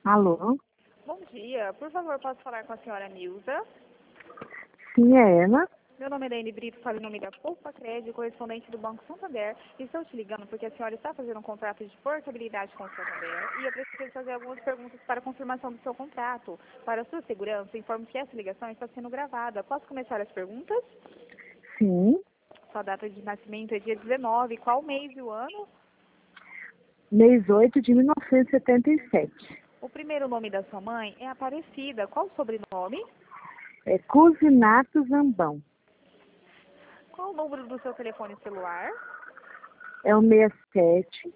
Alô? Bom dia. Por favor, posso falar com a senhora Nilza? Sim, é ela. Meu nome é Daiane Brito, falo em nome da Poupa Crédito, correspondente do Banco Santander. Estou te ligando porque a senhora está fazendo um contrato de portabilidade com o Santander e eu preciso fazer algumas perguntas para confirmação do seu contrato. Para sua segurança, informo que essa ligação está sendo gravada. Posso começar as perguntas? Sim. Sua data de nascimento é dia 19. Qual mês e o ano? Mês 8 de 1977. O primeiro nome da sua mãe é Aparecida. Qual o sobrenome? É Cusinato Zambão. Qual o número do seu telefone celular? É o 67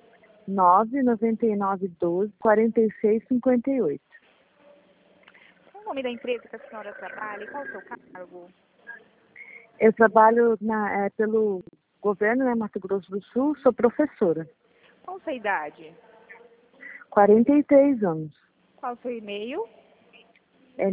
99912 4658. Qual o nome da empresa que a senhora trabalha e qual o seu cargo? Eu trabalho pelo governo, né, Mato Grosso do Sul, sou professora. Qual sua idade? 43 anos. Qual o seu e-mail? É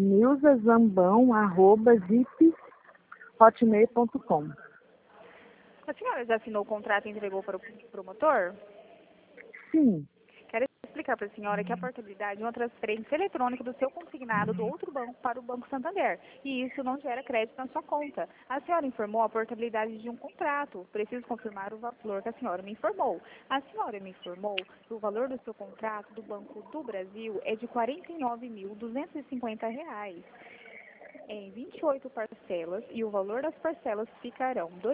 nilzazambão@hotmail.com. A senhora já assinou o contrato e entregou para o promotor? Sim, Quero explicar para a senhora que a portabilidade é uma transferência eletrônica do seu consignado do outro banco para o Banco Santander. E isso não gera crédito na sua conta. A senhora informou a portabilidade de um contrato. Preciso confirmar o valor que a senhora me informou. A senhora me informou que o valor do seu contrato do Banco do Brasil é de R$ 49.250. Em 28 parcelas e o valor das parcelas ficarão R$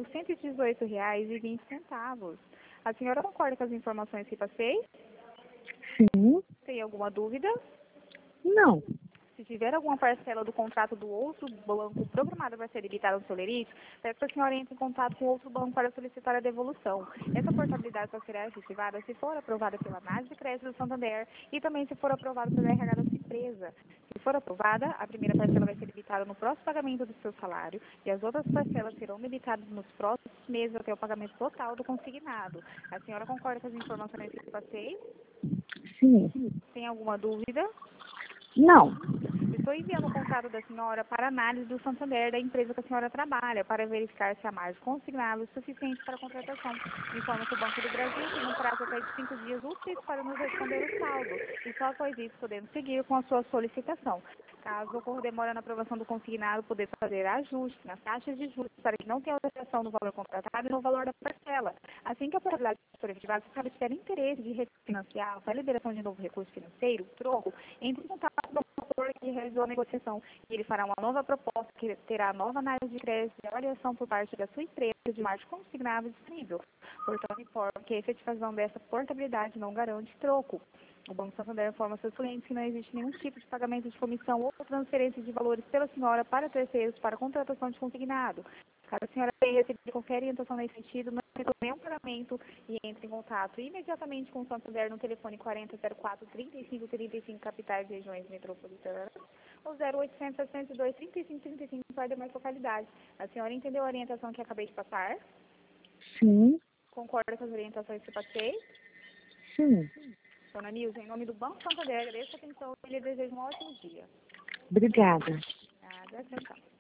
2.118,20. A senhora concorda com as informações que passei? sim, Tem alguma dúvida? não. Se tiver alguma parcela do contrato do outro banco programada para ser debitada no seu lerite, peço que a senhora entre em contato com outro banco para solicitar a devolução. Essa portabilidade só será efetivada se for aprovada pela análise de crédito do Santander e também se for aprovada pela RH da sua empresa. Se for aprovada, a primeira parcela vai ser debitada no próximo pagamento do seu salário e as outras parcelas serão debitadas nos próximos meses até o pagamento total do consignado. A senhora concorda com as informações que eu passei? Sim, Tem alguma dúvida? não. Estou enviando o contrato da senhora para análise do Santander da empresa que a senhora trabalha, para verificar se há margem consignável suficiente para a contratação. Informo que o Banco do Brasil tem um prazo até de 5 dias úteis para nos responder o saldo, e só após isso podemos seguir com a sua solicitação. Caso ocorra demora na aprovação do consignado, poder fazer ajustes nas taxas de juros para que não tenha alteração no valor contratado e no valor da parcela. Assim que a probabilidade for efetivada, se a senhora tiver interesse de refinanciar para a liberação de novo recurso financeiro, troco, entre em contato com o promotor que realizou a negociação e ele fará uma nova proposta que terá nova análise de crédito e avaliação por parte da sua empresa de margem consignável disponível. Portanto, informo que a efetivação dessa portabilidade não garante troco. O Banco Santander informa seus clientes que não existe nenhum tipo de pagamento de comissão ou transferência de valores pela senhora para terceiros para contratação de consignado. Caso a senhora tenha recebido qualquer orientação nesse sentido, não efetue nenhum pagamento e entre em contato imediatamente com o Santander no telefone 4004-3535 capitais e regiões metropolitanas ou 0800 702 3535 para demais localidades. A senhora entendeu a orientação que acabei de passar? Sim, Concorda com as orientações que passei? sim. Dona Nilza, em nome do Banco Santander, agradeço a atenção e lhe desejo um ótimo dia. Obrigada. Nada, tchau, tchau.